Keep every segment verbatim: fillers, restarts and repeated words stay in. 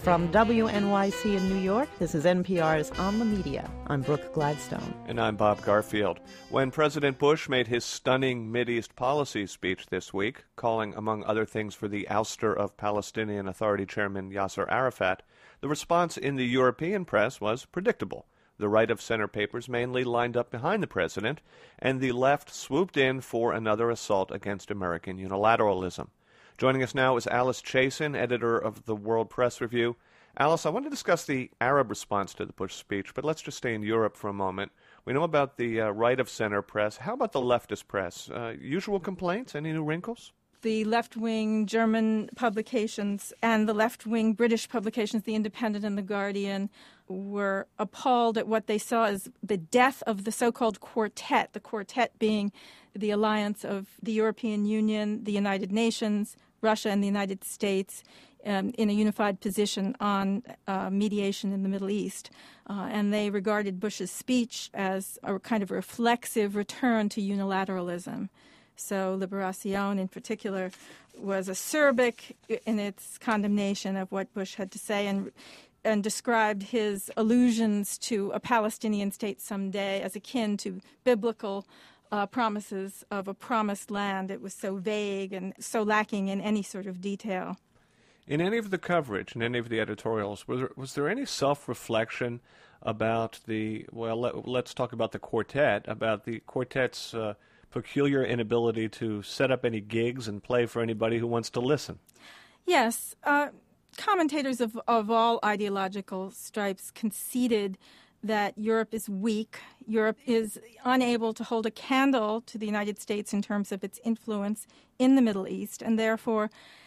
From W N Y C in New York, this is N P R's On the Media. I'm Brooke Gladstone. And I'm Bob Garfield. When President Bush made his stunning Mideast policy speech this week, calling, among other things, for the ouster of Palestinian Authority Chairman Yasser Arafat, the response in the European press was predictable. The right-of-center papers mainly lined up behind the president, and the left swooped in for another assault against American unilateralism. Joining us now is Alice Chasin, editor of the World Press Review. Alice, I want to discuss the Arab response to the Bush speech, but let's just stay in Europe for a moment. We know about the uh, right-of-center press. How about the leftist press? Uh, usual complaints? Any new wrinkles? The left-wing German publications and the left-wing British publications, The Independent and The Guardian, were appalled at what they saw as the death of the so-called quartet, the quartet being the alliance of the European Union, the United Nations, Russia, and the United States um, in a unified position on uh, mediation in the Middle East. Uh, and they regarded Bush's speech as a kind of reflexive return to unilateralism. So Liberación, in particular, was acerbic in its condemnation of what Bush had to say and and described his allusions to a Palestinian state someday as akin to biblical uh, promises of a promised land. It was so vague and so lacking in any sort of detail. In any of the coverage, in any of the editorials, was there, was there any self-reflection about the, well, let, let's talk about the quartet, about the quartet's uh, peculiar inability to set up any gigs and play for anybody who wants to listen? Yes. Uh, commentators of, of all ideological stripes conceded that Europe is weak. Europe is unable to hold a candle to the United States in terms of its influence in the Middle East, and therefore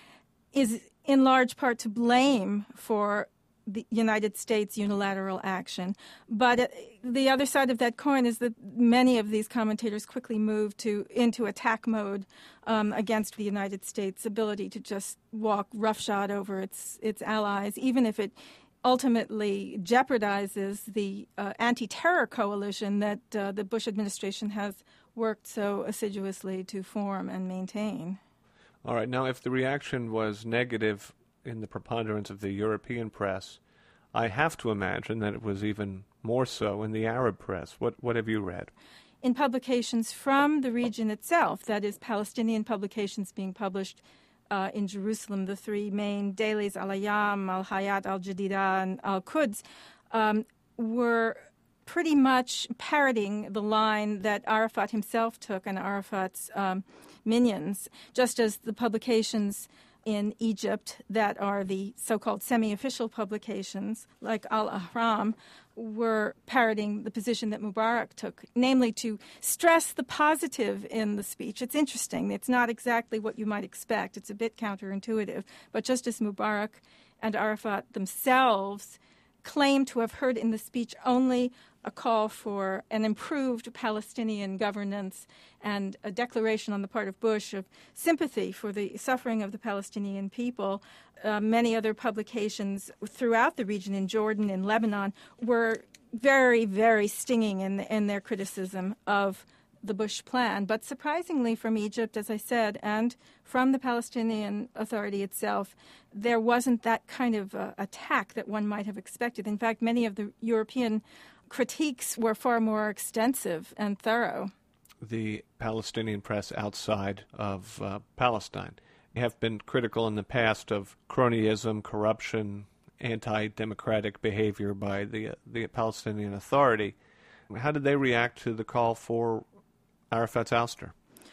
is in large part to blame for the United States' unilateral action. But uh, the other side of that coin is that many of these commentators quickly moved to into attack mode um, against the United States' ability to just walk roughshod over its its allies, even if it ultimately jeopardizes the uh, anti-terror coalition that uh, the Bush administration has worked so assiduously to form and maintain. All right. Now, if the reaction was negative in the preponderance of the European press, I have to imagine that it was even more so in the Arab press. What what have you read? In publications from the region itself, that is, Palestinian publications being published uh, in Jerusalem, the three main dailies, Al-Ayam, Al-Hayat, Al-Jadida, and Al-Quds, um, were pretty much parroting the line that Arafat himself took and Arafat's um, minions, just as the publications in Egypt that are the so-called semi-official publications, like Al-Ahram, were parroting the position that Mubarak took, namely to stress the positive in the speech. It's interesting. It's not exactly what you might expect. It's a bit counterintuitive. But just as Mubarak and Arafat themselves claim to have heard in the speech only a call for an improved Palestinian governance and a declaration on the part of Bush of sympathy for the suffering of the Palestinian people. Uh, many other publications throughout the region, in Jordan, in Lebanon, were very, very stinging in, in their criticism of the Bush plan. But surprisingly, from Egypt, as I said, and from the Palestinian Authority itself, there wasn't that kind of uh, attack that one might have expected. In fact, many of the European critiques were far more extensive and thorough. The Palestinian press outside of uh, Palestine have been critical in the past of cronyism, corruption, anti-democratic behavior by the, uh, the Palestinian Authority. How did they react to the call for Arafat's ouster?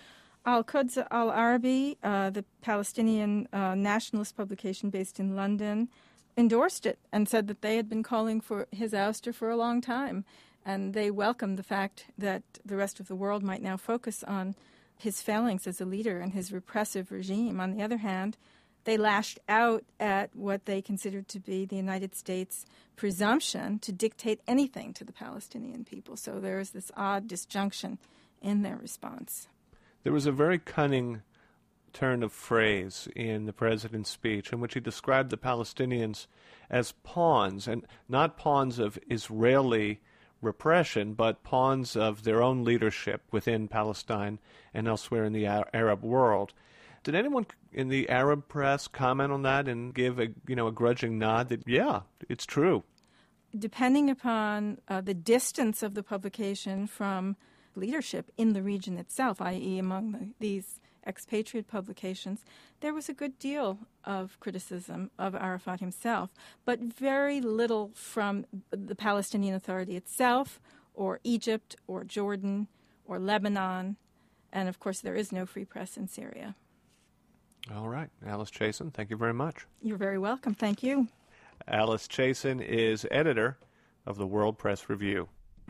Al-Quds Al-Arabi, uh, the Palestinian uh, nationalist publication based in London, endorsed it and said that they had been calling for his ouster for a long time. And they welcomed the fact that the rest of the world might now focus on his failings as a leader and his repressive regime. On the other hand, they lashed out at what they considered to be the United States' presumption to dictate anything to the Palestinian people. So there is this odd disjunction in their response. There was a very cunning turn of phrase in the president's speech in which he described the Palestinians as pawns, and not pawns of Israeli repression, but pawns of their own leadership within Palestine and elsewhere in the Arab world. Did anyone in the Arab press comment on that and give a you know a grudging nod that yeah, it's true? Depending upon uh, the distance of the publication from leadership in the region itself, that is among the, these expatriate publications, there was a good deal of criticism of Arafat himself, but very little from the Palestinian Authority itself, or Egypt, or Jordan, or Lebanon, and of course there is no free press in Syria. All right. Alice Chasin, thank you very much. You're very welcome. Thank you. Alice Chasin is editor of the World Press Review.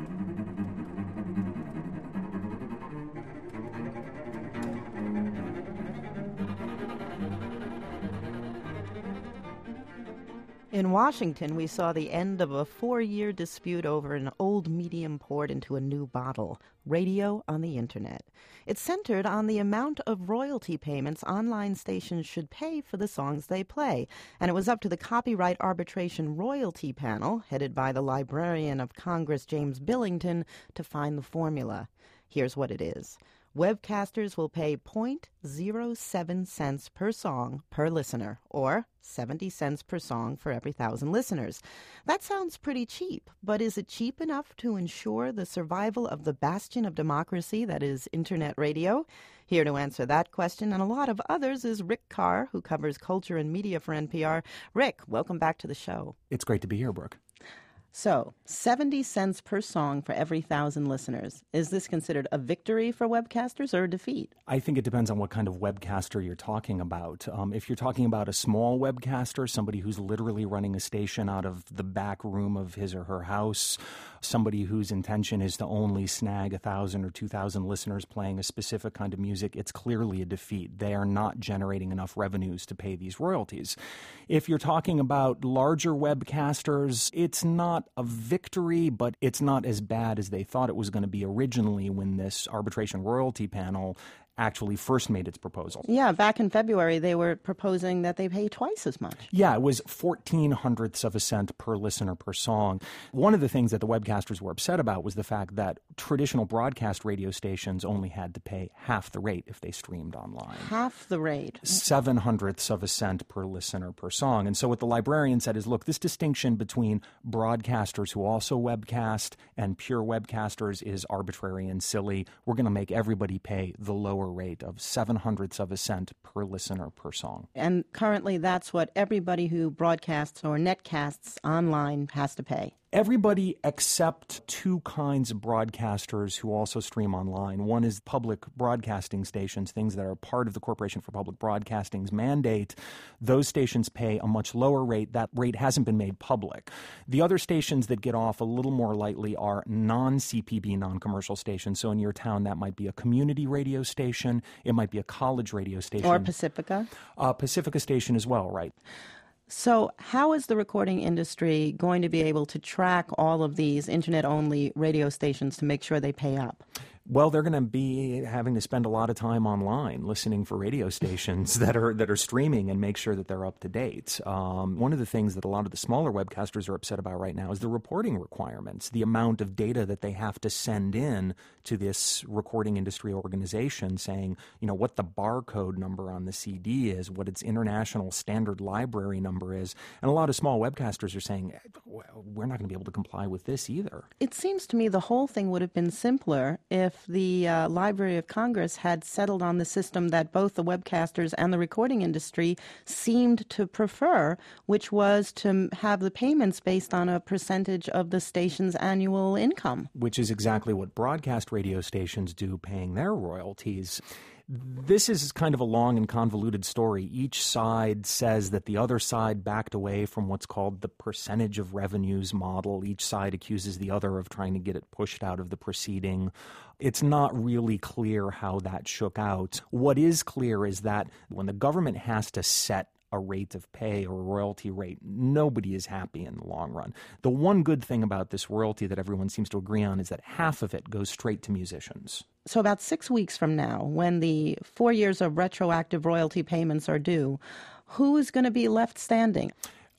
In Washington, we saw the end of a four-year dispute over an old medium poured into a new bottle, radio on the Internet. It centered on the amount of royalty payments online stations should pay for the songs they play, and it was up to the Copyright Arbitration Royalty Panel, headed by the Librarian of Congress James Billington, to find the formula. Here's what it is. Webcasters will pay zero point zero seven cents per song per listener, or seventy cents per song for every thousand listeners. That sounds pretty cheap, but is it cheap enough to ensure the survival of the bastion of democracy that is Internet radio? Here to answer that question and a lot of others is Rick Carr, who covers culture and media for N P R. Rick, welcome back to the show. It's great to be here, Brooke. So, seventy cents per song for every thousand listeners. Is this considered a victory for webcasters or a defeat? I think it depends on what kind of webcaster you're talking about. Um, if you're talking about a small webcaster, somebody who's literally running a station out of the back room of his or her house, somebody whose intention is to only snag a thousand or two thousand listeners playing a specific kind of music, it's clearly a defeat. They are not generating enough revenues to pay these royalties. If you're talking about larger webcasters, it's not a victory, but it's not as bad as they thought it was going to be originally when this arbitration royalty panel actually first made its proposal. Yeah, back in February, they were proposing that they pay twice as much. Yeah, it was fourteen hundredths of a cent per listener per song. One of the things that the webcasters were upset about was the fact that traditional broadcast radio stations only had to pay half the rate if they streamed online. Half the rate. Seven hundredths of a cent per listener per song. And so what the librarian said is, look, this distinction between broadcasters who also webcast and pure webcasters is arbitrary and silly. We're going to make everybody pay the lower rate of seven hundredths of a cent per listener per song. And currently that's what everybody who broadcasts or netcasts online has to pay. Everybody except two kinds of broadcasters who also stream online. One is public broadcasting stations, things that are part of the Corporation for Public Broadcasting's mandate. Those stations pay a much lower rate. That rate hasn't been made public. The other stations that get off a little more lightly are non-C P B, non-commercial stations. So in your town, that might be a community radio station. It might be a college radio station. Or Pacifica. Uh, Pacifica station as well, right? So how is the recording industry going to be able to track all of these Internet-only radio stations to make sure they pay up? Well, they're going to be having to spend a lot of time online listening for radio stations that are that are streaming and make sure that they're up to date. Um, one of the things that a lot of the smaller webcasters are upset about right now is the reporting requirements, the amount of data that they have to send in to this recording industry organization saying, you know, what the barcode number on the C D is, what its international standard library number is. And a lot of small webcasters are saying, we're not going to be able to comply with this either. It seems to me the whole thing would have been simpler if the uh, Library of Congress had settled on the system that both the webcasters and the recording industry seemed to prefer, which was to have the payments based on a percentage of the station's annual income. Which is exactly what broadcast radio stations do, paying their royalties. This is kind of a long and convoluted story. Each side says that the other side backed away from what's called the percentage of revenues model. Each side accuses the other of trying to get it pushed out of the proceeding. It's not really clear how that shook out. What is clear is that when the government has to set a rate of pay or a royalty rate, nobody is happy in the long run. The one good thing about this royalty that everyone seems to agree on is that half of it goes straight to musicians. So about six weeks from now, when the four years of retroactive royalty payments are due, who is going to be left standing?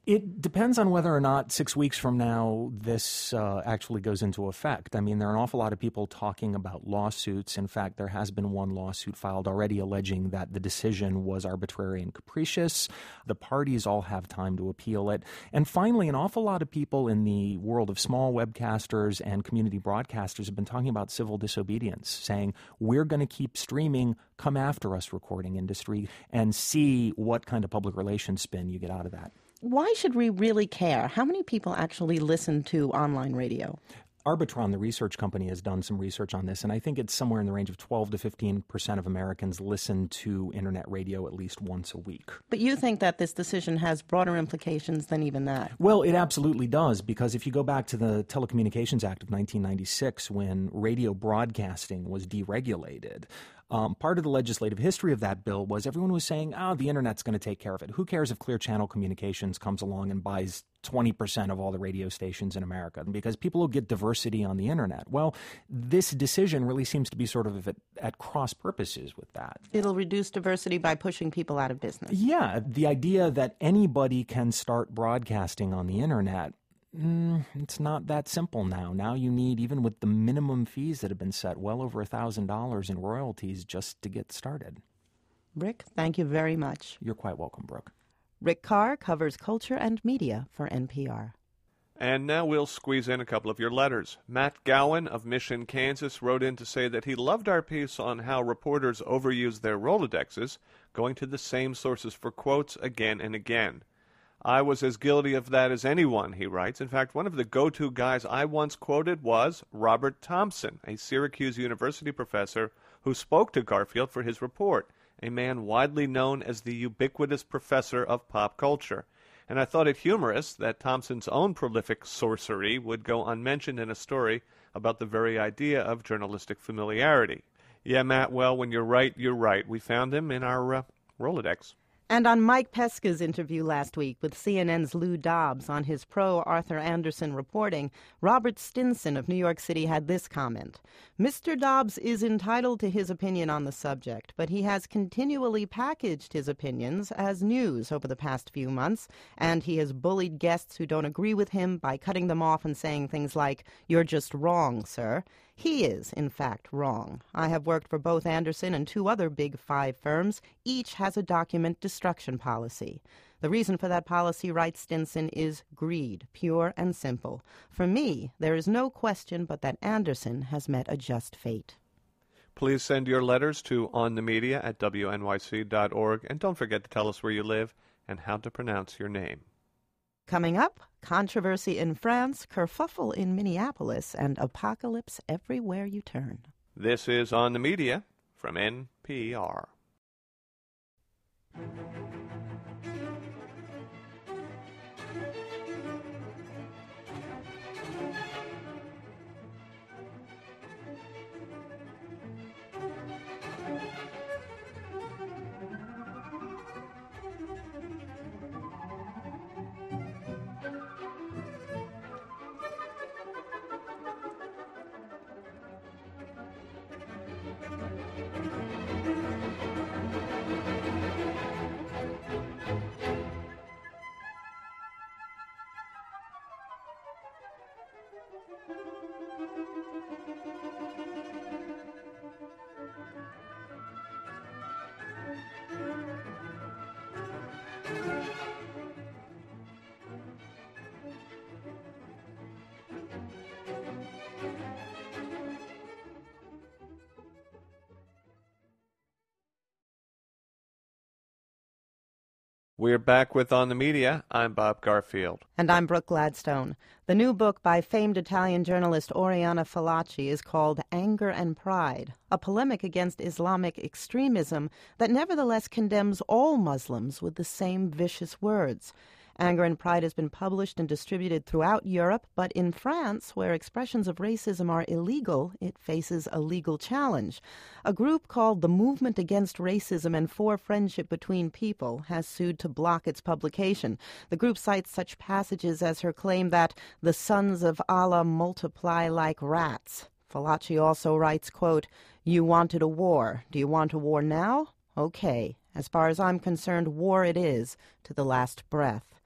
It depends on whether or not six weeks from now this uh, actually goes into effect. I mean, there are an awful lot of people talking about lawsuits. In fact, there has been one lawsuit filed already alleging that the decision was arbitrary and capricious. The parties all have time to appeal it. And finally, an awful lot of people in the world of small webcasters and community broadcasters have been talking about civil disobedience, saying, we're going to keep streaming, come after us, recording industry, and see what kind of public relations spin you get out of that. Why should we really care? How many people actually listen to online radio? Arbitron, the research company, has done some research on this, and I think it's somewhere in the range of twelve to fifteen percent of Americans listen to internet radio at least once a week. But you think that this decision has broader implications than even that? Well, it absolutely does, because if you go back to the Telecommunications Act of nineteen ninety-six, when radio broadcasting was deregulated, Um, part of the legislative history of that bill was everyone was saying, oh, the internet's going to take care of it. Who cares if Clear Channel Communications comes along and buys twenty percent of all the radio stations in America? Because people will get diversity on the internet. Well, this decision really seems to be sort of at, at cross purposes with that. It'll reduce diversity by pushing people out of business. Yeah, the idea that anybody can start broadcasting on the internet, Mm, it's not that simple now. Now you need, even with the minimum fees that have been set, well over one thousand dollars in royalties just to get started. Rick, thank you very much. You're quite welcome, Brooke. Rick Carr covers culture and media for N P R. And now we'll squeeze in a couple of your letters. Matt Gowan of Mission, Kansas, wrote in to say that he loved our piece on how reporters overuse their Rolodexes, going to the same sources for quotes again and again. I was as guilty of that as anyone, he writes. In fact, one of the go-to guys I once quoted was Robert Thompson, a Syracuse University professor who spoke to Garfield for his report, a man widely known as the ubiquitous professor of pop culture. And I thought it humorous that Thompson's own prolific sorcery would go unmentioned in a story about the very idea of journalistic familiarity. Yeah, Matt, well, when you're right, you're right. We found him in our uh, Rolodex. And on Mike Pesca's interview last week with C N N's Lou Dobbs on his pro-Arthur Anderson reporting, Robert Stinson of New York City had this comment. Mister Dobbs is entitled to his opinion on the subject, but he has continually packaged his opinions as news over the past few months, and he has bullied guests who don't agree with him by cutting them off and saying things like, "You're just wrong, sir." He is, in fact, wrong. I have worked for both Anderson and two other Big Five firms. Each has a document destruction policy. The reason for that policy, writes Stinson, is greed, pure and simple. For me, there is no question but that Anderson has met a just fate. Please send your letters to onthemedia at W N Y C dot org, and don't forget to tell us where you live and how to pronounce your name. Coming up, controversy in France, kerfuffle in Minneapolis, and apocalypse everywhere you turn. This is On the Media from N P R. We're back with On the Media. I'm Bob Garfield. And I'm Brooke Gladstone. The new book by famed Italian journalist Oriana Fallaci is called Anger and Pride, a polemic against Islamic extremism that nevertheless condemns all Muslims with the same vicious words. Anger and Pride has been published and distributed throughout Europe, but in France, where expressions of racism are illegal, it faces a legal challenge. A group called the Movement Against Racism and for Friendship Between People has sued to block its publication. The group cites such passages as her claim that the sons of Allah multiply like rats. Fallaci also writes, quote, "You wanted a war. Do you want a war now? Okay. As far as I'm concerned, war it is, to the last breath."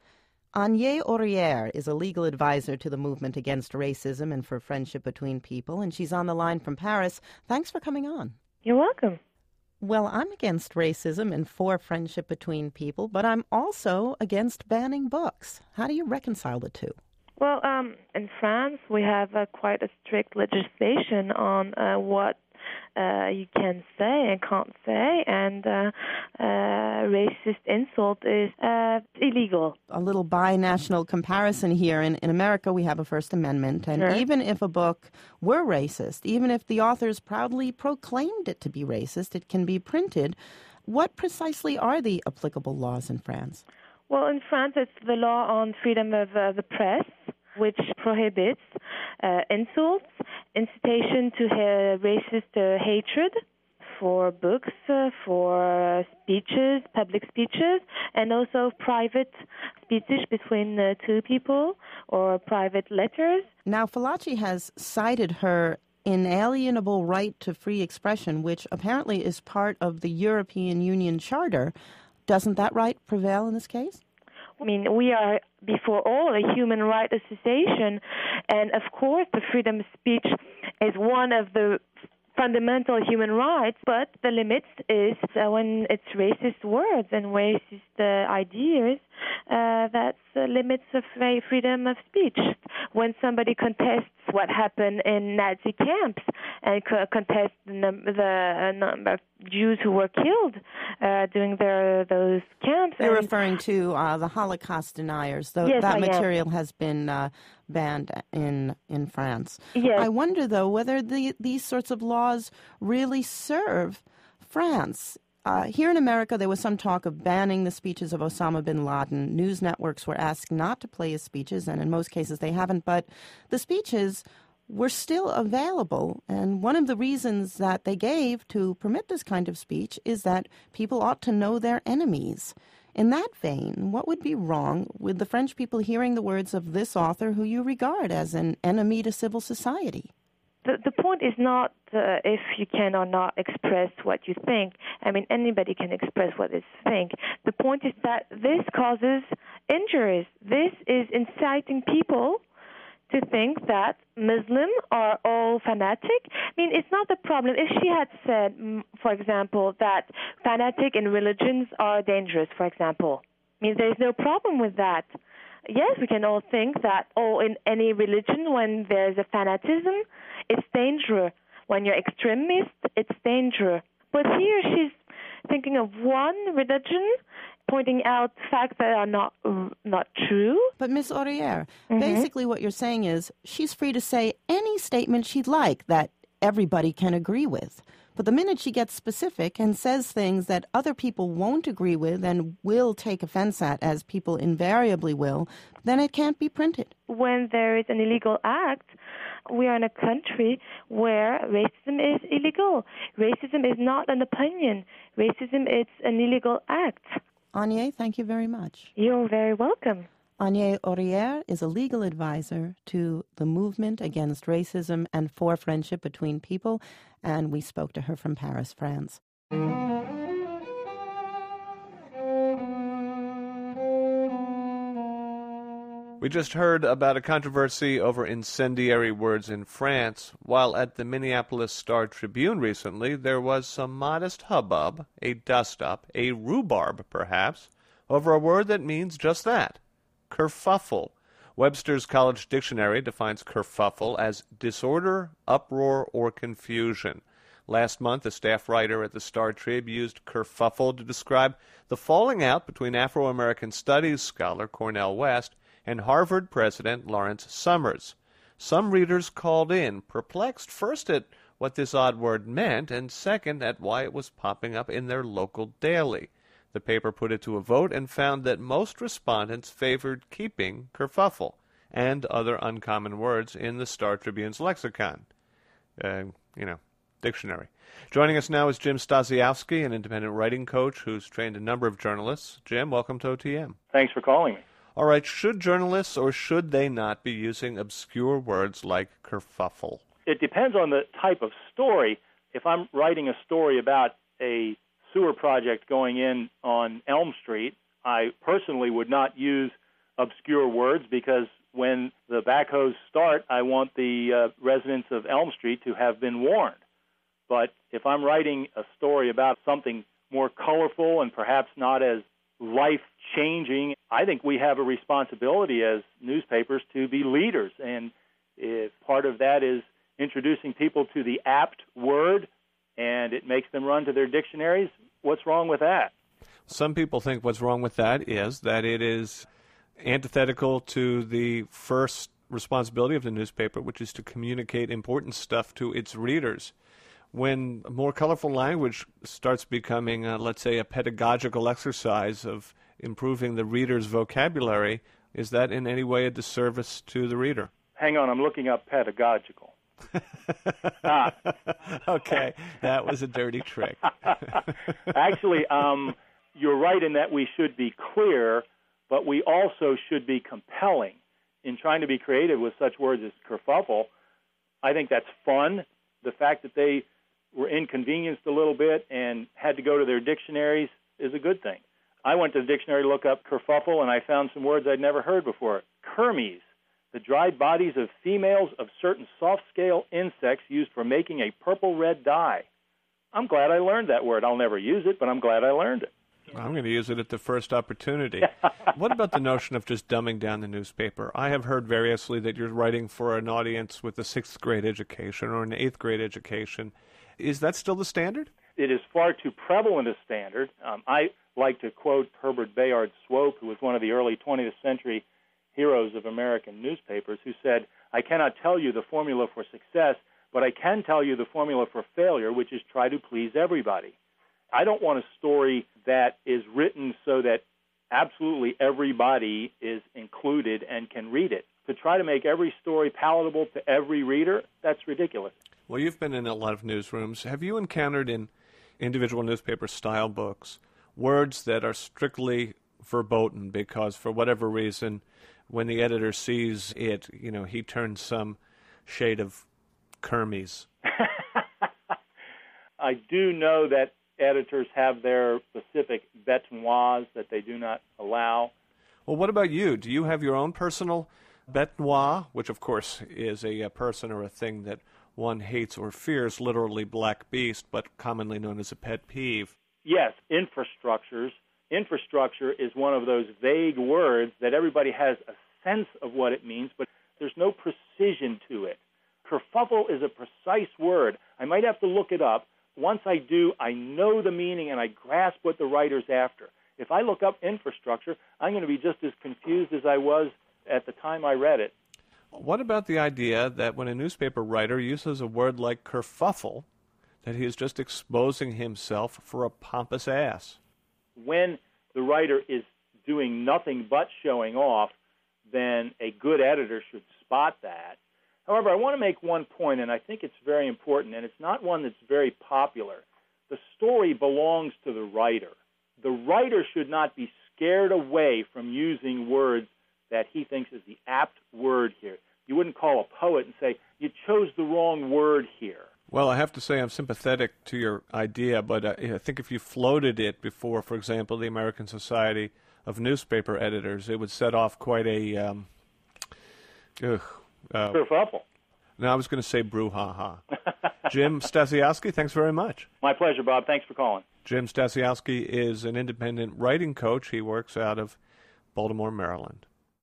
Anye Aurier is a legal advisor to the Movement Against Racism and for Friendship Between People, and she's on the line from Paris. Thanks for coming on. You're welcome. Well, I'm against racism and for friendship between people, but I'm also against banning books. How do you reconcile the two? Well, um, in France, we have uh, quite a strict legislation on uh, what uh, you can say and can't say, and uh, uh, racist insult is uh, illegal. A little binational comparison here. In, in America, we have a First Amendment, and Sure. even if a book were racist, even if the authors proudly proclaimed it to be racist, it can be printed. What precisely are the applicable laws in France? Well, in France, it's the law on freedom of uh, the press, which prohibits uh, insults, incitation to uh, racist uh, hatred for books, uh, for uh, speeches, public speeches, and also private speeches between uh, two people or private letters. Now, Fallaci has cited her inalienable right to free expression, which apparently is part of the European Union Charter. Doesn't that right prevail in this case? I mean, we are, before all, a human rights association, and of course the freedom of speech is one of the fundamental human rights, but the limit is uh, when it's racist words and racist uh, ideas, uh, that's the limits of uh, freedom of speech. When somebody contests what happened in Nazi camps and co- contests the, num- the uh, number of Jews who were killed uh, during their those camps. You're and referring to uh, the Holocaust deniers. Though Yes, that I am. material has been uh, banned in in France. Yes. I wonder, though, whether the, these sorts of laws really serve France. Uh, here in America, there was some talk of banning the speeches of Osama bin Laden. News networks were asked not to play his speeches, and in most cases they haven't. But the speeches were still available. And one of the reasons that they gave to permit this kind of speech is that people ought to know their enemies. In that vein, what would be wrong with the French people hearing the words of this author who you regard as an enemy to civil society? The, the point is not uh, if you can or not express what you think. I mean, anybody can express what they think. The point is that this causes injuries. This is inciting people to think that Muslims are all fanatic. I mean, it's not the problem. If she had said, mm, for example, that fanatic in religions are dangerous, for example, I mean, there's no problem with that. Yes, we can all think that, oh, in any religion, when there's a fanatism, it's dangerous. When you're extremist, it's dangerous. But here she's thinking of one religion, pointing out facts that are not not true. But Miss Aurier, Mm-hmm. basically what you're saying is she's free to say any statement she'd like that everybody can agree with. But the minute she gets specific and says things that other people won't agree with and will take offense at, as people invariably will, then it can't be printed. When there is an illegal act, we are in a country where racism is illegal. Racism is not an opinion. Racism is an illegal act. Anye, thank you very much. You're very welcome. Anye Aurier is a legal advisor to the Movement Against Racism and for Friendship Between People, and we spoke to her from Paris, France. We just heard about a controversy over incendiary words in France, while at the Minneapolis Star-Tribune recently there was some modest hubbub, a dust-up, a rhubarb perhaps, over a word that means just that, kerfuffle. Webster's College Dictionary defines kerfuffle as disorder, uproar, or confusion. Last month, a staff writer at the Star-Trib used kerfuffle to describe the falling out between Afro-American studies scholar Cornel West and Harvard president Lawrence Summers. Some readers called in, perplexed first at what this odd word meant, and second at why it was popping up in their local daily. The paper put it to a vote and found that most respondents favored keeping kerfuffle and other uncommon words in the Star-Tribune's lexicon. Uh, you know, dictionary. Joining us now is Jim Stasiowski, an independent writing coach who's trained a number of journalists. Jim, welcome to O T M. Thanks for calling me. All right, should journalists or should they not be using obscure words like kerfuffle? It depends on the type of story. If I'm writing a story about a sewer project going in on Elm Street, I personally would not use obscure words because when the backhoes start, I want the uh, residents of Elm Street to have been warned. But if I'm writing a story about something more colorful and perhaps not as life-changing, I think we have a responsibility as newspapers to be leaders. And if part of that is introducing people to the apt word and it makes them run to their dictionaries, what's wrong with that? Some people think what's wrong with that is that it is antithetical to the first responsibility of the newspaper, which is to communicate important stuff to its readers. When more colorful language starts becoming, uh, let's say, a pedagogical exercise of improving the reader's vocabulary, is that in any way a disservice to the reader? Hang on, I'm looking up pedagogical. ah. Okay, that was a dirty trick. Actually, um, you're right in that we should be clear, but we also should be compelling. In trying to be creative with such words as kerfuffle, I think that's fun. The fact that they were inconvenienced a little bit and had to go to their dictionaries is a good thing. I went to the dictionary to look up kerfuffle, and I found some words I'd never heard before. Kermes, the dried bodies of females of certain soft-scale insects used for making a purple-red dye. I'm glad I learned that word. I'll never use it, but I'm glad I learned it. I'm going to use it at the first opportunity. What about the notion of just dumbing down the newspaper? I have heard variously that you're writing for an audience with a sixth grade education or an eighth grade education. Is that still the standard? It is far too prevalent a standard. Um, I like to quote Herbert Bayard Swope, who was one of the early twentieth century heroes of American newspapers, who said, "I cannot tell you the formula for success, but I can tell you the formula for failure, which is try to please everybody." I don't want a story that is written so that absolutely everybody is included and can read it. To try to make every story palatable to every reader, that's ridiculous. Well, you've been in a lot of newsrooms. Have you encountered in individual newspaper style books words that are strictly verboten because for whatever reason, when the editor sees it, you know, he turns some shade of Kermes? I do know that editors have their specific bêtes noires that they do not allow. Well, what about you? Do you have your own personal bête noire, which of course is a, a person or a thing that one hates or fears, literally black beast, but commonly known as a pet peeve? Yes, infrastructures. Infrastructure is one of those vague words that everybody has a sense of what it means, but there's no precision to it. Kerfuffle is a precise word. I might have to look it up. Once I do, I know the meaning and I grasp what the writer's after. If I look up infrastructure, I'm going to be just as confused as I was at the time I read it. What about the idea that when a newspaper writer uses a word like kerfuffle, that he is just exposing himself for a pompous ass? When the writer is doing nothing but showing off, then a good editor should spot that. However, I want to make one point, and I think it's very important, and it's not one that's very popular. The story belongs to the writer. The writer should not be scared away from using words that he thinks is the apt word here. You wouldn't call a poet and say, you chose the wrong word here. Well, I have to say I'm sympathetic to your idea, but uh, I think if you floated it before, for example, the American Society of Newspaper Editors, it would set off quite a... Um, ugh, uh, kerfuffle. No, I was going to say brouhaha. Jim Stasiowski, thanks very much. My pleasure, Bob. Thanks for calling. Jim Stasiowski is an independent writing coach. He works out of Baltimore, Maryland.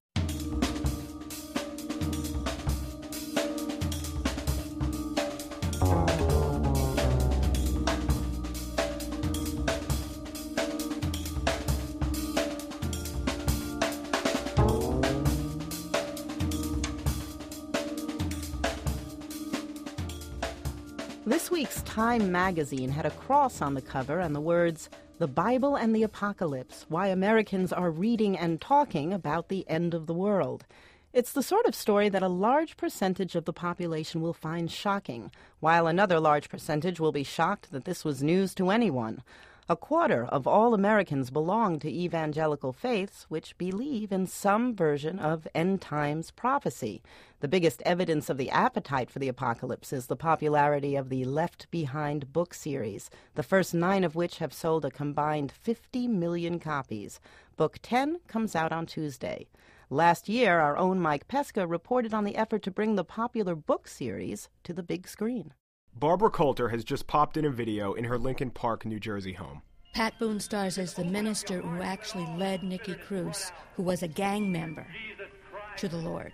This week's Time magazine had a cross on the cover and the words, "The Bible and the Apocalypse, Why Americans Are Reading and Talking About the End of the World." It's the sort of story that a large percentage of the population will find shocking, while another large percentage will be shocked that this was news to anyone. A quarter of all Americans belong to evangelical faiths which believe in some version of end times prophecy. The biggest evidence of the appetite for the apocalypse is the popularity of the Left Behind book series, the first nine of which have sold a combined fifty million copies. Book ten comes out on Tuesday. Last year, our own Mike Pesca reported on the effort to bring the popular book series to the big screen. Barbara Coulter has just popped in a video in her Lincoln Park, New Jersey home. Pat Boone stars as the minister who actually led Nicky Cruz, who was a gang member, to the Lord.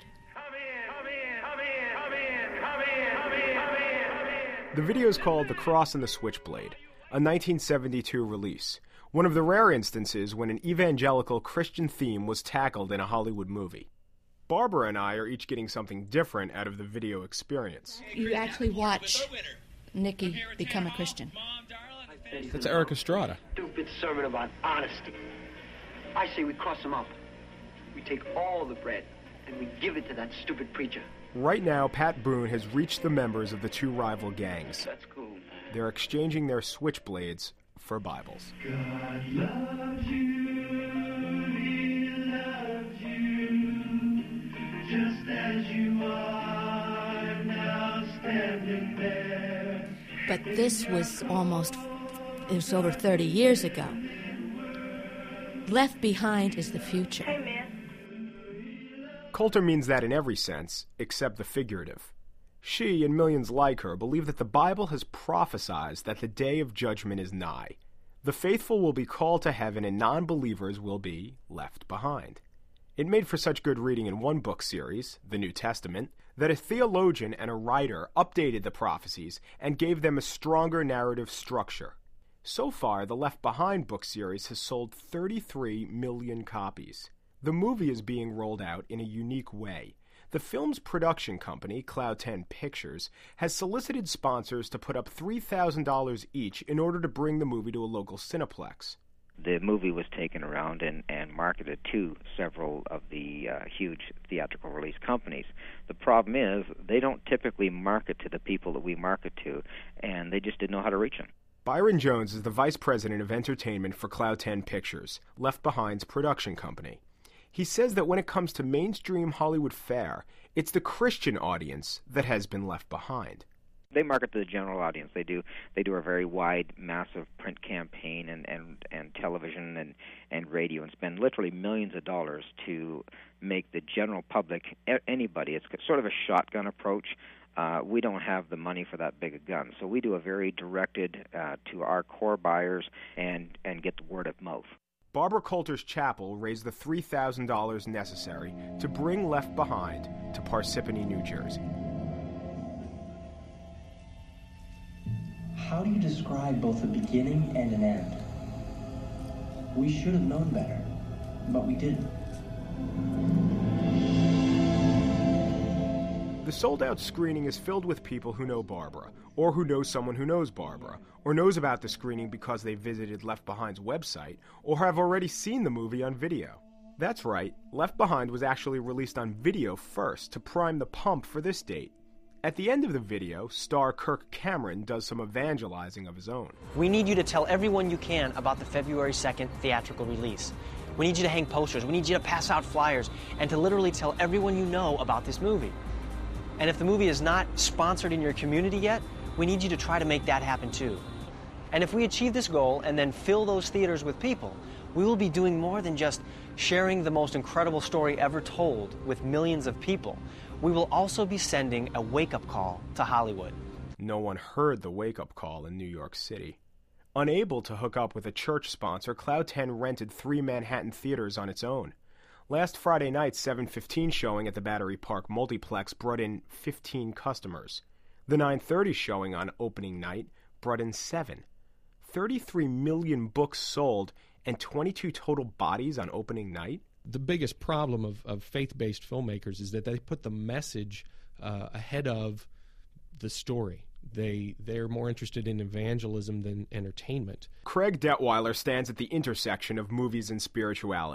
The video is called The Cross and the Switchblade, a nineteen seventy-two release, one of the rare instances when an evangelical Christian theme was tackled in a Hollywood movie. Barbara and I are each getting something different out of the video experience. You actually watch Nicky become a Christian. That's Eric Estrada. Stupid sermon about honesty. I say we cross them up. We take all the bread and we give it to that stupid preacher. Right now, Pat Boone has reached the members of the two rival gangs. That's cool. They're exchanging their switchblades for Bibles. God loves you, He loves you, just as you are now standing there. But this was almost, it was over thirty years ago. Left Behind is the future. Hey, man. Coulter means that in every sense, except the figurative. She, and millions like her, believe that the Bible has prophesied that the day of judgment is nigh. The faithful will be called to heaven and non-believers will be left behind. It made for such good reading in one book series, the New Testament, that a theologian and a writer updated the prophecies and gave them a stronger narrative structure. So far, the Left Behind book series has sold thirty-three million copies. The movie is being rolled out in a unique way. The film's production company, Cloud ten Pictures, has solicited sponsors to put up three thousand dollars each in order to bring the movie to a local Cineplex. The movie was taken around and, and marketed to several of the uh, huge theatrical release companies. The problem is they don't typically market to the people that we market to, and they just didn't know how to reach them. Byron Jones is the vice president of entertainment for Cloud ten Pictures, Left Behind's production company. He says that when it comes to mainstream Hollywood fare, it's the Christian audience that has been left behind. They market to the general audience. They do they do a very wide, massive print campaign and, and, and television and, and radio and spend literally millions of dollars to make the general public, anybody, it's sort of a shotgun approach. Uh, we don't have the money for that big a gun, so we do a very directed uh, to our core buyers and, and get the word of mouth. Barbara Coulter's chapel raised the three thousand dollars necessary to bring Left Behind to Parsippany, New Jersey. How do you describe both a beginning and an end? We should have known better, but we didn't. The sold-out screening is filled with people who know Barbara, or who know someone who knows Barbara, or knows about the screening because they visited Left Behind's website, or have already seen the movie on video. That's right, Left Behind was actually released on video first to prime the pump for this date. At the end of the video, star Kirk Cameron does some evangelizing of his own. We need you to tell everyone you can about the February second theatrical release. We need you to hang posters, we need you to pass out flyers, and to literally tell everyone you know about this movie. And if the movie is not sponsored in your community yet, we need you to try to make that happen too. And if we achieve this goal and then fill those theaters with people, we will be doing more than just sharing the most incredible story ever told with millions of people. We will also be sending a wake-up call to Hollywood. No one heard the wake-up call in New York City. Unable to hook up with a church sponsor, Cloud ten rented three Manhattan theaters on its own. Last Friday night's seven fifteen showing at the Battery Park Multiplex brought in fifteen customers. The nine thirty showing on opening night brought in seven. thirty-three million books sold and twenty-two total bodies on opening night? The biggest problem of, of faith-based filmmakers is that they put the message uh, ahead of the story. They, they're more interested in evangelism than entertainment. Craig Detweiler stands at the intersection of movies and spirituality.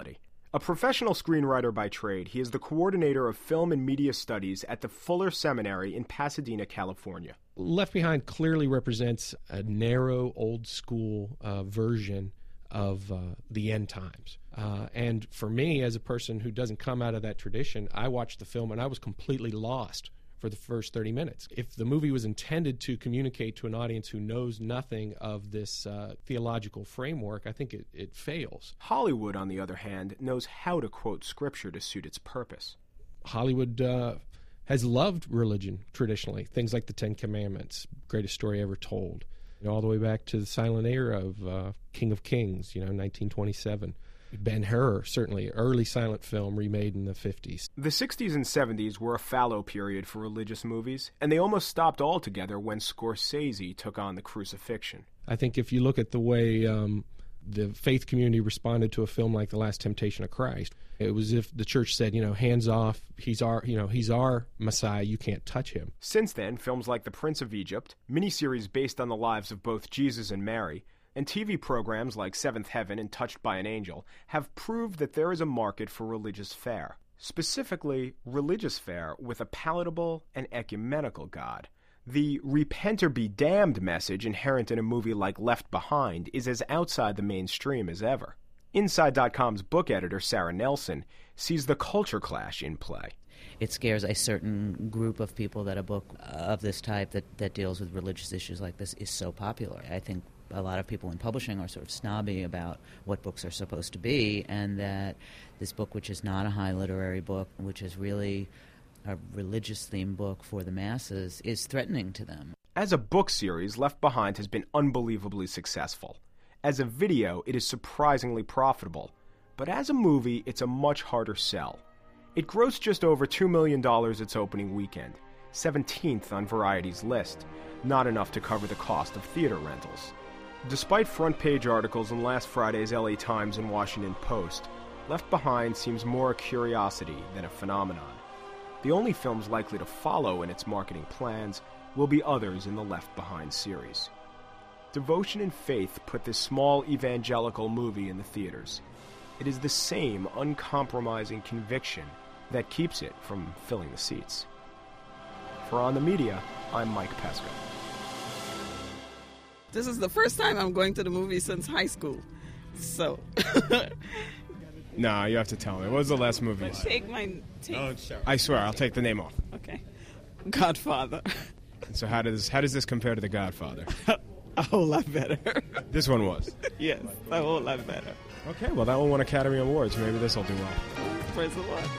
A professional screenwriter by trade, he is the coordinator of film and media studies at the Fuller Seminary in Pasadena, California. Left Behind clearly represents a narrow, old-school uh, version of uh, the end times. Uh, and for me, as a person who doesn't come out of that tradition, I watched the film and I was completely lost for the first thirty minutes. If the movie was intended to communicate to an audience who knows nothing of this uh, theological framework, I think it, it fails. Hollywood, on the other hand, knows how to quote scripture to suit its purpose. Hollywood uh, has loved religion traditionally. Things like the Ten Commandments, greatest story ever told. You know, all the way back to the silent era of uh, King of Kings, you know, nineteen twenty-seven. Ben-Hur, certainly, early silent film remade in the fifties. The sixties and seventies were a fallow period for religious movies, and they almost stopped altogether when Scorsese took on the crucifixion. I think if you look at the way um, the faith community responded to a film like The Last Temptation of Christ, it was as if the church said, you know, hands off, he's our, you know, he's our Messiah, you can't touch him. Since then, films like The Prince of Egypt, miniseries based on the lives of both Jesus and Mary, and T V programs like Seventh Heaven and Touched by an Angel have proved that there is a market for religious fare. Specifically, religious fare with a palatable and ecumenical God. The repent or be damned message inherent in a movie like Left Behind is as outside the mainstream as ever. Inside dot com's book editor, Sarah Nelson, sees the culture clash in play. It scares a certain group of people that a book of this type that, that deals with religious issues like this is so popular. I think a lot of people in publishing are sort of snobby about what books are supposed to be, and that this book, which is not a high literary book, which is really a religious-themed book for the masses, is threatening to them. As a book series, Left Behind has been unbelievably successful. As a video, it is surprisingly profitable. But as a movie, it's a much harder sell. It grossed just over two million dollars its opening weekend, seventeenth on Variety's list, not enough to cover the cost of theater rentals. Despite front-page articles in last Friday's L A Times and Washington Post, Left Behind seems more a curiosity than a phenomenon. The only films likely to follow in its marketing plans will be others in the Left Behind series. Devotion and faith put this small evangelical movie in the theaters. It is the same uncompromising conviction that keeps it from filling the seats. For On the Media, I'm Mike Pesca. This is the first time I'm going to the movie since high school, so... Nah, you have to tell me. What was the last movie you saw? Take my... Take... Oh, sure. I swear, I'll take the name off. Okay. Godfather. So how does how does this compare to The Godfather? A whole lot better. This one was? Yes, a whole lot better. Okay, well, that one won Academy Awards. Maybe this will do well. Praise the Lord.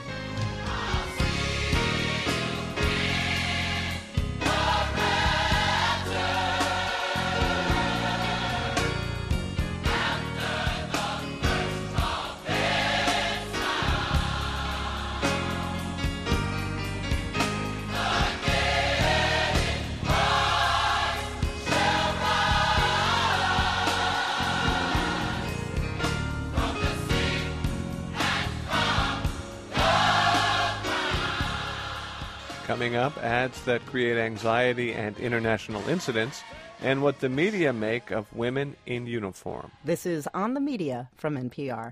Coming up, ads that create anxiety and international incidents, and what the media make of women in uniform. This is On the Media from N P R.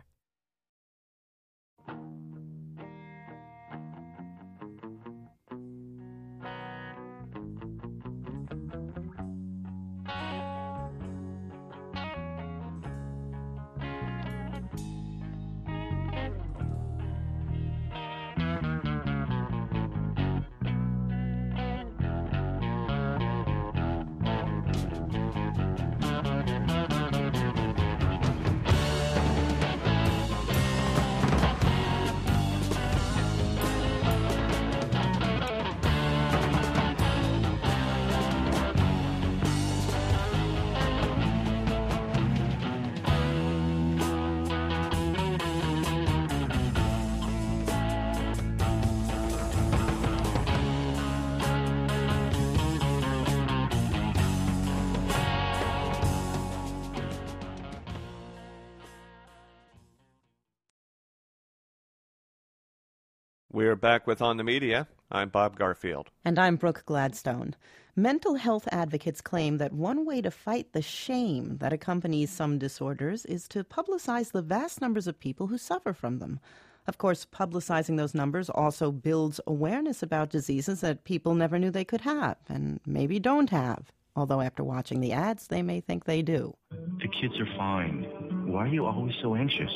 We're back with On the Media. I'm Bob Garfield. And I'm Brooke Gladstone. Mental health advocates claim that one way to fight the shame that accompanies some disorders is to publicize the vast numbers of people who suffer from them. Of course, publicizing those numbers also builds awareness about diseases that people never knew they could have, and maybe don't have. Although after watching the ads, they may think they do. The kids are fine. Why are you always so anxious?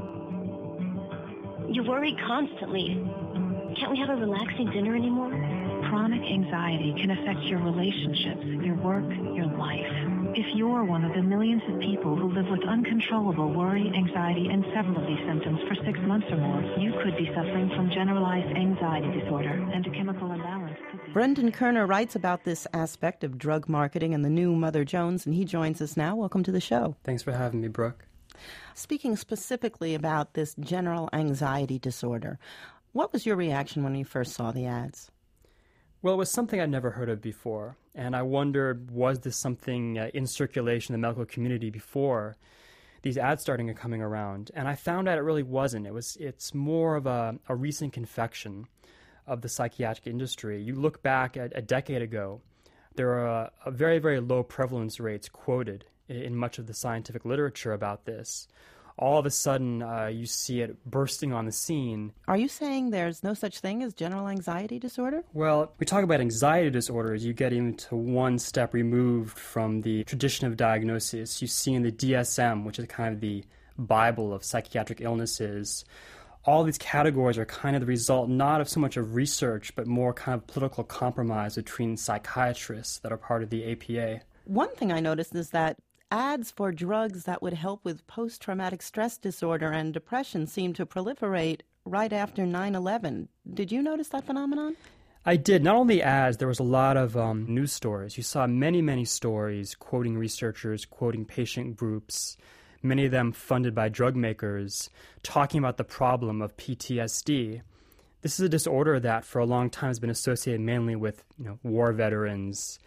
You worry constantly. Can't we have a relaxing dinner anymore? Chronic anxiety can affect your relationships, your work, your life. If you're one of the millions of people who live with uncontrollable worry, anxiety, and several of these symptoms for six months or more, you could be suffering from generalized anxiety disorder, and a chemical imbalance could be... Brendan Kerner writes about this aspect of drug marketing in the new Mother Jones, and he joins us now. Welcome to the show. Thanks for having me, Brooke. Speaking specifically about this general anxiety disorder, what was your reaction when you first saw the ads? Well, it was something I'd never heard of before, and I wondered, was this something uh, in circulation in the medical community before these ads starting coming around? And I found out it really wasn't. It was. It's more of a, a recent confection of the psychiatric industry. You look back at a decade ago, there are a, a very, very low prevalence rates quoted in, in much of the scientific literature about this. All of a sudden, uh, you see it bursting on the scene. Are you saying there's no such thing as general anxiety disorder? Well, we talk about anxiety disorders, you get into one step removed from the tradition of diagnosis. You see in the D S M, which is kind of the Bible of psychiatric illnesses, all these categories are kind of the result not of so much of research, but more kind of political compromise between psychiatrists that are part of the A P A. One thing I noticed is that ads for drugs that would help with post-traumatic stress disorder and depression seemed to proliferate right after nine eleven. Did you notice that phenomenon? I did. Not only ads, there was a lot of um, news stories. You saw many, many stories quoting researchers, quoting patient groups, many of them funded by drug makers, talking about the problem of P T S D. This is a disorder that for a long time has been associated mainly with, you know, war veterans,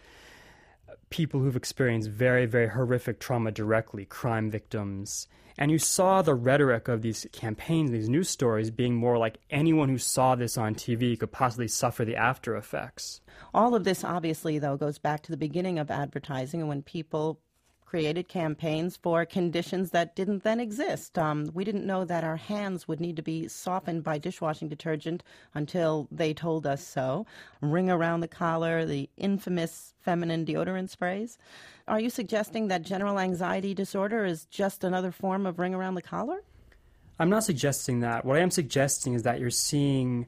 people who've experienced very, very horrific trauma directly, crime victims. And you saw the rhetoric of these campaigns, these news stories, being more like anyone who saw this on T V could possibly suffer the after effects. All of this, obviously, though, goes back to the beginning of advertising and when people created campaigns for conditions that didn't then exist. Um, we didn't know that our hands would need to be softened by dishwashing detergent until they told us so. Ring around the collar, the infamous feminine deodorant sprays. Are you suggesting that general anxiety disorder is just another form of ring around the collar? I'm not suggesting that. What I am suggesting is that you're seeing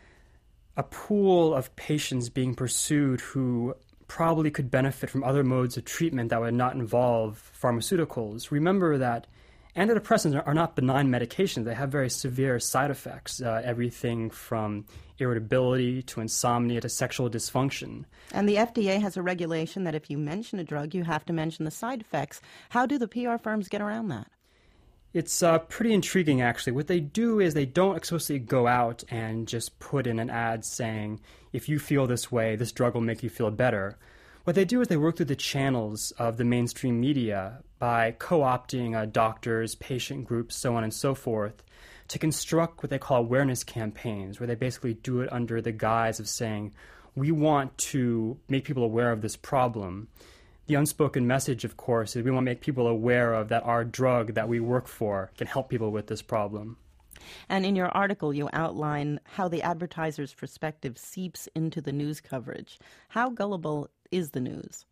a pool of patients being pursued who probably could benefit from other modes of treatment that would not involve pharmaceuticals. Remember that antidepressants are not benign medications. They have very severe side effects, uh, everything from irritability to insomnia to sexual dysfunction. And the F D A has a regulation that if you mention a drug, you have to mention the side effects. How do the P R firms get around that? It's uh, pretty intriguing, actually. What they do is they don't explicitly go out and just put in an ad saying, if you feel this way, this drug will make you feel better. What they do is they work through the channels of the mainstream media by co-opting uh, doctors, patient groups, so on and so forth, to construct what they call awareness campaigns, where they basically do it under the guise of saying, we want to make people aware of this problem. The unspoken message, of course, is we want to make people aware of that our drug that we work for can help people with this problem. And in your article, you outline how the advertiser's perspective seeps into the news coverage. How gullible is the news?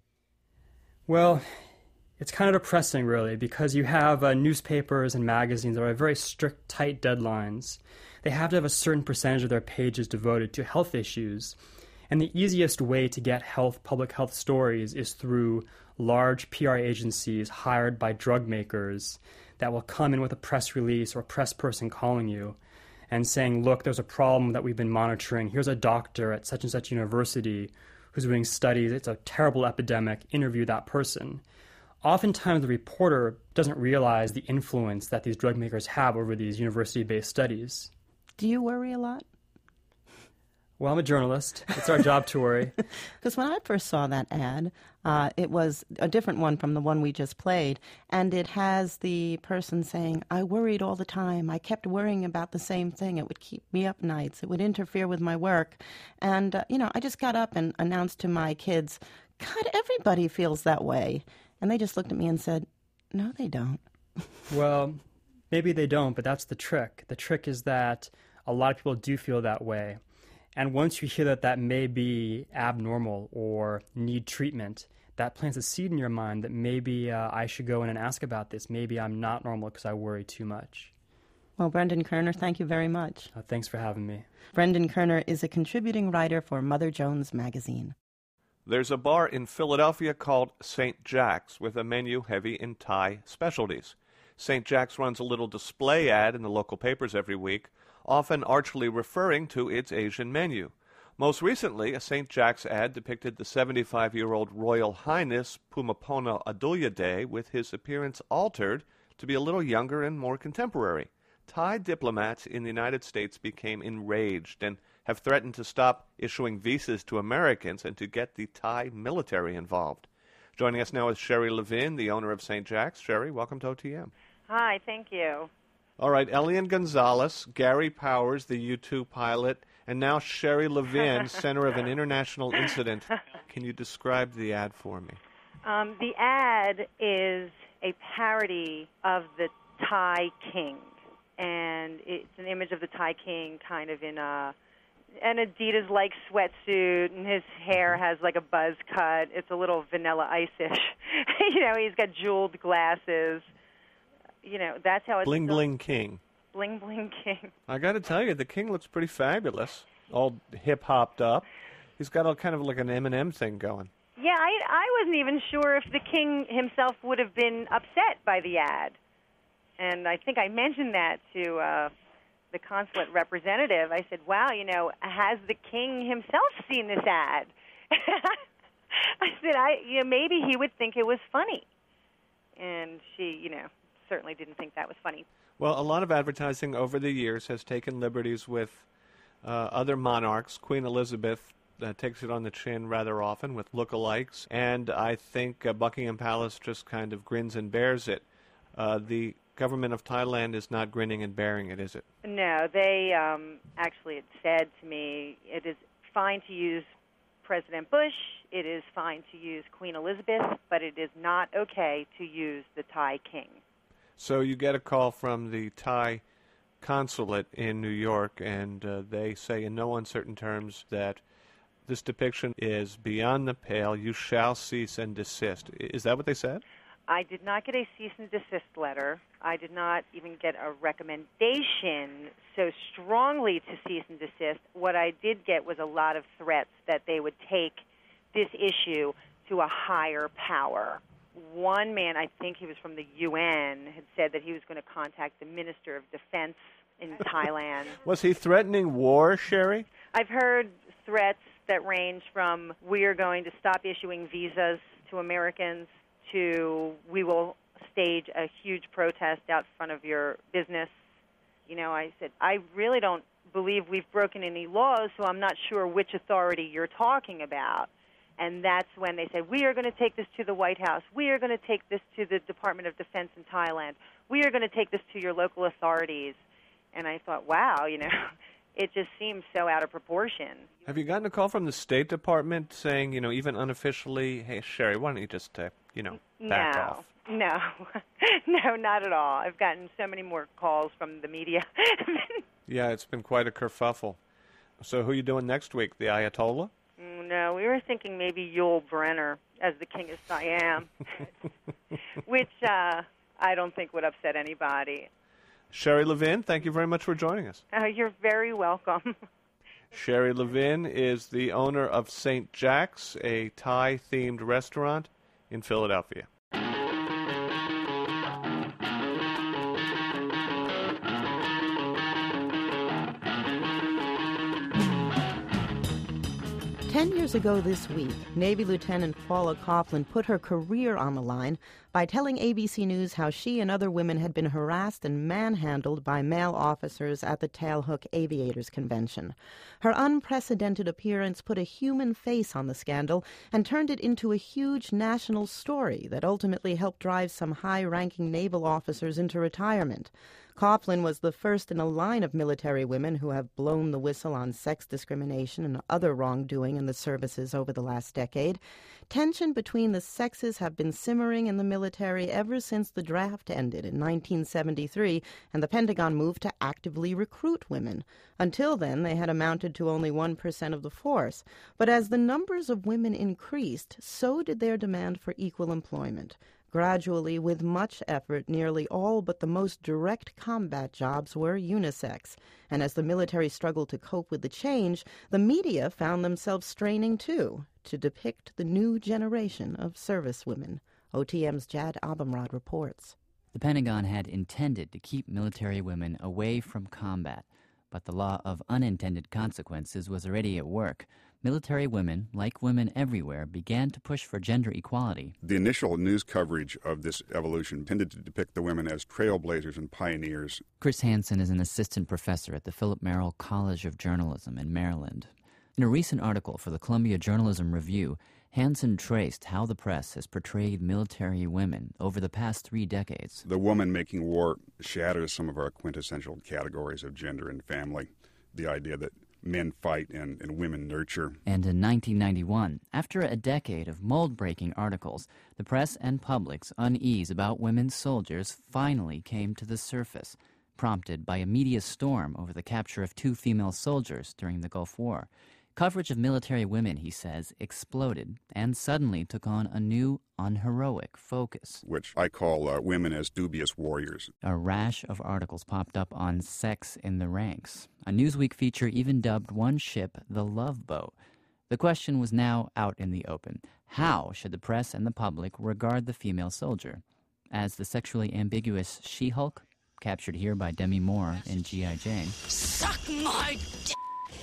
Well, it's kind of depressing, really, because you have uh, newspapers and magazines that have very strict, tight deadlines. They have to have a certain percentage of their pages devoted to health issues. And the easiest way to get health, public health stories is through large P R agencies hired by drug makers that will come in with a press release or a press person calling you and saying, look, there's a problem that we've been monitoring. Here's a doctor at such and such university who's doing studies. It's a terrible epidemic. Interview that person. Oftentimes, the reporter doesn't realize the influence that these drug makers have over these university-based studies. Do you worry a lot? Well, I'm a journalist. It's our job to worry. Because when I first saw that ad, uh, it was a different one from the one we just played, and it has the person saying, I worried all the time. I kept worrying about the same thing. It would keep me up nights. It would interfere with my work. And, uh, you know, I just got up and announced to my kids, God, everybody feels that way. And they just looked at me and said, no, they don't. Well, maybe they don't, but that's the trick. The trick is that a lot of people do feel that way. And once you hear that that may be abnormal or need treatment, that plants a seed in your mind that maybe uh, I should go in and ask about this. Maybe I'm not normal because I worry too much. Well, Brendan Kerner, thank you very much. Uh, thanks for having me. Brendan Kerner is a contributing writer for Mother Jones magazine. There's a bar in Philadelphia called Saint Jack's with a menu heavy in Thai specialties. Saint Jack's runs a little display ad in the local papers every week, often archly referring to its Asian menu. Most recently, a Saint Jack's ad depicted the seventy-five-year-old Royal Highness Pumapono Adulyadej with his appearance altered to be a little younger and more contemporary. Thai diplomats in the United States became enraged and have threatened to stop issuing visas to Americans and to get the Thai military involved. Joining us now is Sherry Levin, the owner of Saint Jack's. Sherry, welcome to O T M. Hi, thank you. All right, Elian Gonzalez, Gary Powers, the U two pilot, and now Sherry Levin, center of an international incident. Can you describe the ad for me? Um, the ad is a parody of the Thai king, and it's an image of the Thai king kind of in a an Adidas-like sweatsuit, and his hair has like a buzz cut. It's a little Vanilla Ice-ish. You know, he's got jeweled glasses. You know, that's how it's Bling done. Bling King. Bling Bling King. I got to tell you, the king looks pretty fabulous, all hip-hopped up. He's got all kind of like an M and M thing going. Yeah, I, I wasn't even sure if the king himself would have been upset by the ad. And I think I mentioned that to uh, the consulate representative. I said, wow, you know, has the king himself seen this ad? I said, I, you know, maybe he would think it was funny. And she, you know, certainly didn't think that was funny. Well, a lot of advertising over the years has taken liberties with uh, other monarchs. Queen Elizabeth uh, takes it on the chin rather often with lookalikes, and I think uh, Buckingham Palace just kind of grins and bears it. Uh, the government of Thailand is not grinning and bearing it, is it? No, they um, actually had said to me, it is fine to use President Bush, it is fine to use Queen Elizabeth, but it is not okay to use the Thai king. So you get a call from the Thai consulate in New York, and uh, they say in no uncertain terms that this depiction is beyond the pale. You shall cease and desist. Is that what they said? I did not get a cease and desist letter. I did not even get a recommendation so strongly to cease and desist. What I did get was a lot of threats that they would take this issue to a higher power. One man, I think he was from the U N, had said that he was going to contact the Minister of Defense in Thailand. Was he threatening war, Sherry? I've heard threats that range from we are going to stop issuing visas to Americans to we will stage a huge protest out front of your business. You know, I said, I really don't believe we've broken any laws, so I'm not sure which authority you're talking about. And that's when they said, we are going to take this to the White House. We are going to take this to the Department of Defense in Thailand. We are going to take this to your local authorities. And I thought, wow, you know, it just seems so out of proportion. Have you gotten a call from the State Department saying, you know, even unofficially, hey, Sherry, why don't you just, uh, you know, back no, off? No, no, not at all. I've gotten so many more calls from the media. Yeah, it's been quite a kerfuffle. So who are you doing next week, the Ayatollah? No, we were thinking maybe Yul Brynner as the King of Siam, which uh, I don't think would upset anybody. Sherry Levin, thank you very much for joining us. Uh, you're very welcome. Sherry Levin is the owner of Saint Jack's, a Thai-themed restaurant in Philadelphia. Ten years ago this week, Navy Lieutenant Paula Coughlin put her career on the line by telling A B C News how she and other women had been harassed and manhandled by male officers at the Tailhook Aviators Convention. Her unprecedented appearance put a human face on the scandal and turned it into a huge national story that ultimately helped drive some high-ranking naval officers into retirement. Coughlin was the first in a line of military women who have blown the whistle on sex discrimination and other wrongdoing in the services over the last decade. Tension between the sexes have been simmering in the military ever since the draft ended in nineteen seventy-three and the Pentagon moved to actively recruit women. Until then, they had amounted to only one percent of the force. But as the numbers of women increased, so did their demand for equal employment. Gradually, with much effort, nearly all but the most direct combat jobs were unisex. And as the military struggled to cope with the change, the media found themselves straining too, to depict the new generation of servicewomen. O T M's Jad Abumrad reports. The Pentagon had intended to keep military women away from combat, but the law of unintended consequences was already at work. Military women, like women everywhere, began to push for gender equality. The initial news coverage of this evolution tended to depict the women as trailblazers and pioneers. Chris Hansen is an assistant professor at the Philip Merrill College of Journalism in Maryland. In a recent article for the Columbia Journalism Review, Hansen traced how the press has portrayed military women over the past three decades. The woman making war shatters some of our quintessential categories of gender and family. The idea that men fight and, and women nurture. And in nineteen ninety-one, after a decade of mold-breaking articles, the press and public's unease about women's soldiers finally came to the surface, prompted by a media storm over the capture of two female soldiers during the Gulf War. Coverage of military women, he says, exploded and suddenly took on a new, unheroic focus. Which I call uh, women as dubious warriors. A rash of articles popped up on sex in the ranks. A Newsweek feature even dubbed one ship the Love Boat. The question was now out in the open. How should the press and the public regard the female soldier? As the sexually ambiguous She-Hulk, captured here by Demi Moore in G I. Jane. Suck my d***.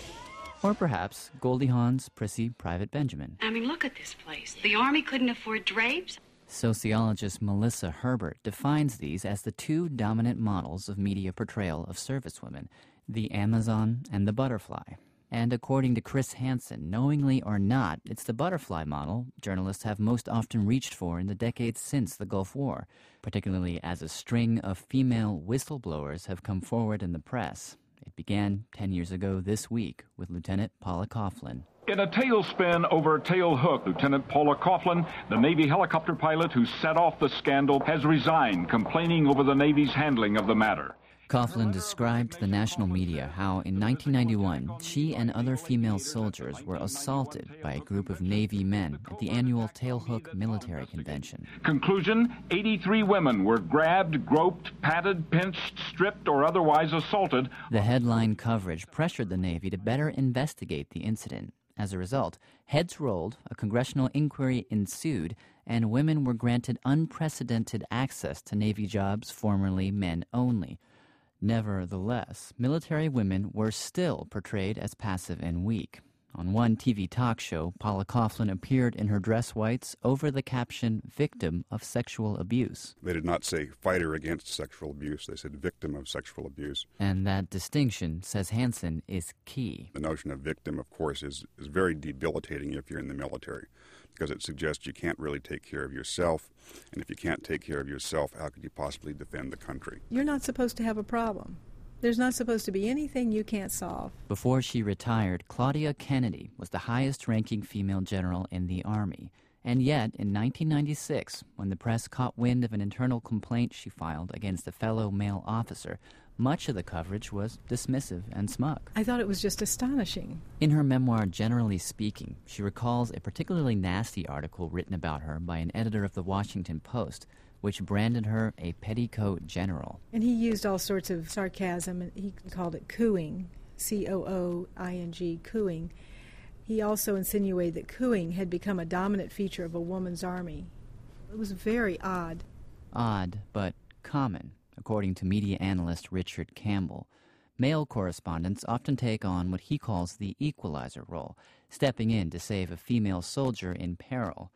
Or perhaps Goldie Hawn's prissy Private Benjamin. I mean, look at this place. The Army couldn't afford drapes. Sociologist Melissa Herbert defines these as the two dominant models of media portrayal of servicewomen, the Amazon and the butterfly. And according to Chris Hansen, knowingly or not, it's the butterfly model journalists have most often reached for in the decades since the Gulf War, particularly as a string of female whistleblowers have come forward in the press. It began ten years ago this week with Lieutenant Paula Coughlin. In a tailspin over Tailhook, Lieutenant Paula Coughlin, the Navy helicopter pilot who set off the scandal, has resigned, complaining over the Navy's handling of the matter. Coughlin described to the national media how in nineteen ninety-one she and other female soldiers were assaulted by a group of Navy men at the annual Tailhook Military Convention. Conclusion, eighty-three women were grabbed, groped, patted, pinched, stripped, or otherwise assaulted. The headline coverage pressured the Navy to better investigate the incident. As a result, heads rolled, a congressional inquiry ensued, and women were granted unprecedented access to Navy jobs formerly men only. Nevertheless, military women were still portrayed as passive and weak. On one T V talk show, Paula Coughlin appeared in her dress whites over the caption, victim of sexual abuse. They did not say fighter against sexual abuse. They said victim of sexual abuse. And that distinction, says Hansen, is key. The notion of victim, of course, is, is very debilitating if you're in the military, because it suggests you can't really take care of yourself. And if you can't take care of yourself, how could you possibly defend the country? You're not supposed to have a problem. There's not supposed to be anything you can't solve. Before she retired, Claudia Kennedy was the highest-ranking female general in the Army. And yet, in nineteen ninety-six, when the press caught wind of an internal complaint she filed against a fellow male officer, much of the coverage was dismissive and smug. I thought it was just astonishing. In her memoir, Generally Speaking, she recalls a particularly nasty article written about her by an editor of the Washington Post, which branded her a petticoat general. And he used all sorts of sarcasm, and he called it cooing, C O O I N G, cooing. He also insinuated that cooing had become a dominant feature of a woman's army. It was very odd. Odd, but common, according to media analyst Richard Campbell. Male correspondents often take on what he calls the equalizer role, stepping in to save a female soldier in peril.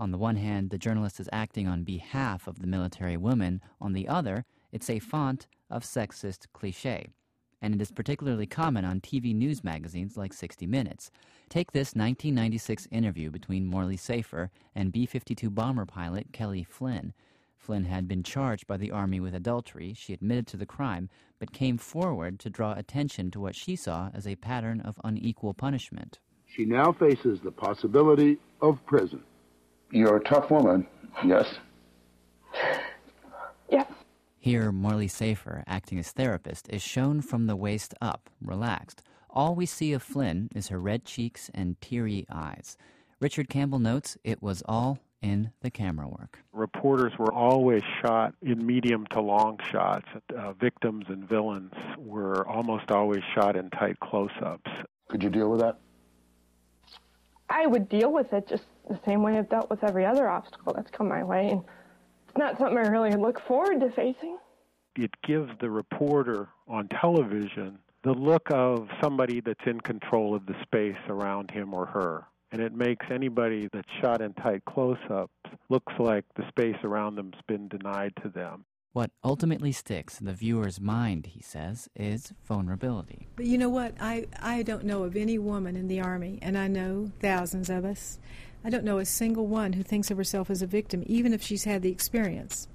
On the one hand, the journalist is acting on behalf of the military woman. On the other, it's a font of sexist cliché. And it is particularly common on T V news magazines like sixty minutes. Take this nineteen ninety-six interview between Morley Safer and B fifty-two bomber pilot Kelly Flynn. Flynn had been charged by the Army with adultery. She admitted to the crime, but came forward to draw attention to what she saw as a pattern of unequal punishment. She now faces the possibility of prison. You're a tough woman, yes? Yes. Here, Morley Safer, acting as therapist, is shown from the waist up, relaxed. All we see of Flynn is her red cheeks and teary eyes. Richard Campbell notes it was all in the camera work. Reporters were always shot in medium to long shots. Uh, victims and villains were almost always shot in tight close-ups. Could you deal with that? I would deal with it just the same way I've dealt with every other obstacle that's come my way. And it's not something I really look forward to facing. It gives the reporter on television the look of somebody that's in control of the space around him or her. And it makes anybody that's shot in tight close-ups looks like the space around them's been denied to them. What ultimately sticks in the viewer's mind, he says, is vulnerability. But you know what? I, I don't know of any woman in the Army, and I know thousands of us. I don't know a single one who thinks of herself as a victim, even if she's had the experience.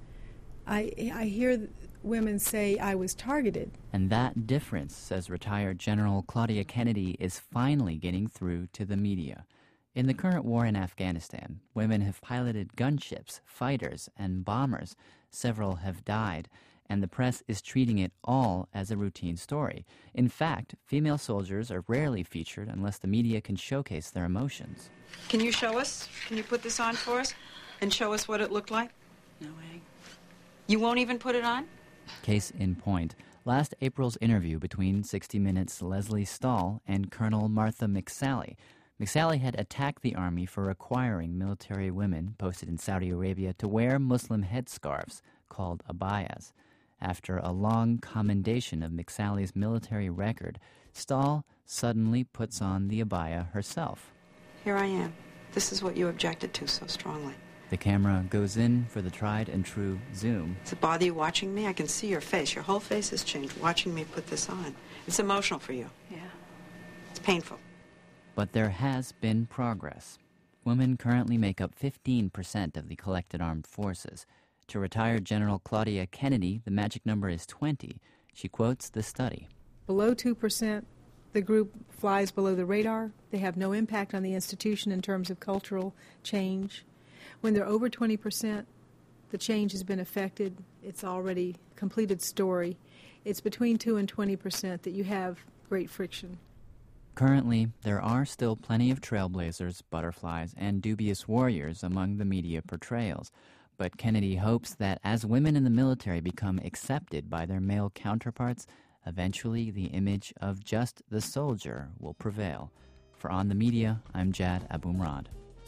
I, I hear women say, I was targeted. And that difference, says retired General Claudia Kennedy, is finally getting through to the media. In the current war in Afghanistan, women have piloted gunships, fighters, and bombers. Several have died, and the press is treating it all as a routine story. In fact, female soldiers are rarely featured unless the media can showcase their emotions. Can you show us? Can you put this on for us and show us what it looked like? No way. You won't even put it on? Case in point, last April's interview between sixty minutes' Leslie Stahl and Colonel Martha McSally. McSally had attacked the Army for requiring military women posted in Saudi Arabia to wear Muslim headscarves called abayas. After a long commendation of McSally's military record, Stahl suddenly puts on the abaya herself. Here I am. This is what you objected to so strongly. The camera goes in for the tried and true zoom. Does it bother you watching me? I can see your face. Your whole face has changed watching me put this on. It's emotional for you. Yeah. It's painful. But there has been progress. Women currently make up fifteen percent of the collected armed forces. To retired General Claudia Kennedy, the magic number is twenty. She quotes the study. Below two percent, the group flies below the radar. They have no impact on the institution in terms of cultural change. When they're over twenty percent, the change has been effected. It's already a completed story. It's between two and twenty percent that you have great friction. Currently, there are still plenty of trailblazers, butterflies, and dubious warriors among the media portrayals. But Kennedy hopes that as women in the military become accepted by their male counterparts, eventually the image of just the soldier will prevail. For On the Media, I'm Jad Abumrad.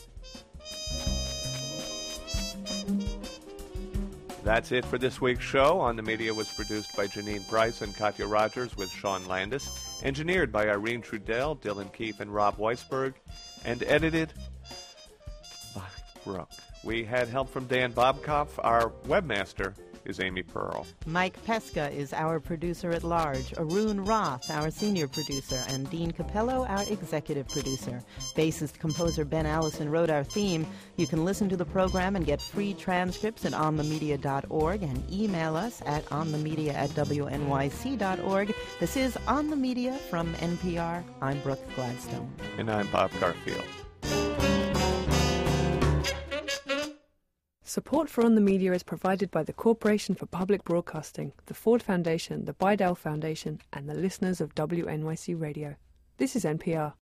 That's it for this week's show. On the Media was produced by Janine Price and Katya Rogers with Sean Landis, engineered by Irene Trudell, Dylan Keefe, and Rob Weisberg, and edited by Brooke. We had help from Dan Bobkoff. Our webmaster is Amy Pearl. Mike Pesca is our producer at large, Arun Roth, our senior producer, and Dean Capello, our executive producer. Bassist composer Ben Allison wrote our theme. You can listen to the program and get free transcripts at on the media dot org and email us at onthemedia at w n y c dot org. This is On the Media from N P R. I'm Brooke Gladstone. And I'm Bob Garfield. Support for On the Media is provided by the Corporation for Public Broadcasting, the Ford Foundation, the Bidell Foundation, and the listeners of W N Y C Radio. This is N P R.